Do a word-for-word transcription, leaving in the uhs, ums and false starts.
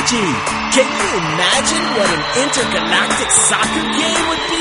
technology. Can you imagine what an intergalactic soccer game would be?